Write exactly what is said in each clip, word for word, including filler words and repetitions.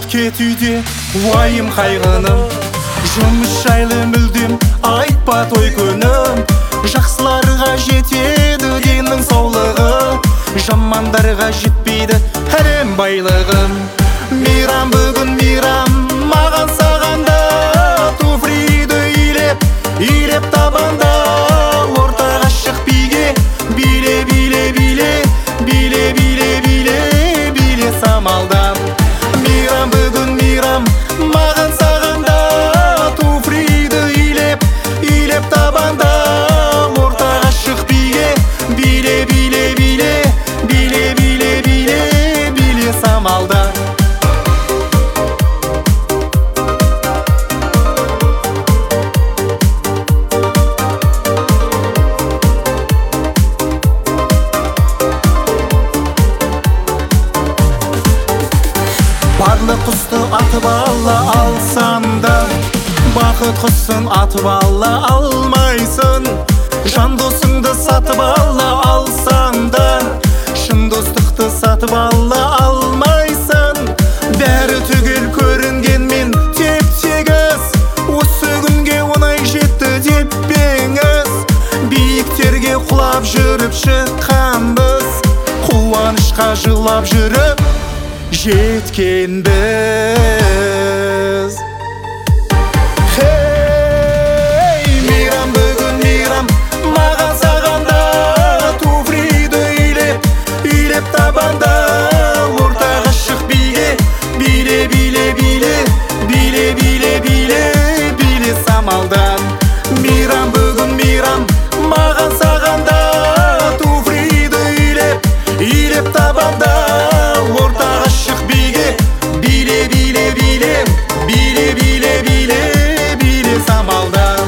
кетуде уайым қайғыным, жұмыс жайлы мүлдем айтпа той күнім. Жақсыларға жетеді деннің саулығы, жамандарға жетпейді әлем байлығым. Мейрам бүгін мейрам маған сағанда, туфриді үйлеп, үйлеп табанда, ортаға шық биге, биле, биле, биле, биле, биле, биле, биле самалдан. Мейрам бүгін мейрам маған сағанда, туфриді үйлеп, үйлеп табанда, ортаға шық биге, биле, биле, биле, биле, биле, биле, биле самалдан. Барлық құсты атып ала алсам да, бақыт құсын атып ала алмайсың. Жан досыңды сатып ала алсаң да, шын достықты сатып ала алмайсың. Бәрі түгел көрінгенмен теп-тегіс, осы күнге оңай жетті деп пеңіз. Биіктерге құлап жүріп шыққанбыз, қуанышқа жылап жүріп жеткен біз. Хей, мейрам бүгін мейрам маған сағанда, туфриді үйлеп, үйлеп табанда, ортаға шық биге, биле, биле, биле, биле, биле, биле, биле самалдан. Мейрам бүгін мейрам маған сағанда, туфриді үйлеп, үйлеп табанда, ортаға шық биге, биле, биле, биле, биле, биле, биле, биле самалдан.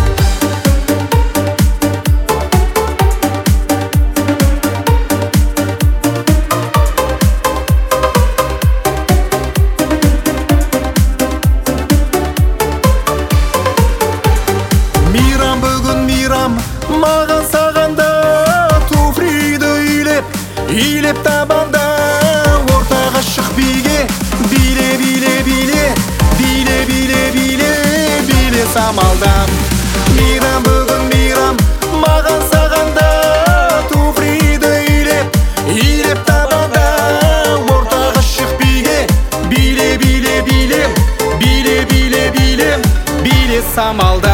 Мейрам бүгін мейрам маған сағанда, туфриді үйлеп, үйлеп табанда, ортаға шық биге, биле, биле, биле, биле, биле, биле, биле самалдан. Мейрам бүгін мейрам маған сағанда, туфриді үйлеп, үйлеп табанда, ортаға шық биге, биле, биле, биле, биле, биле, биле, биле самалдан.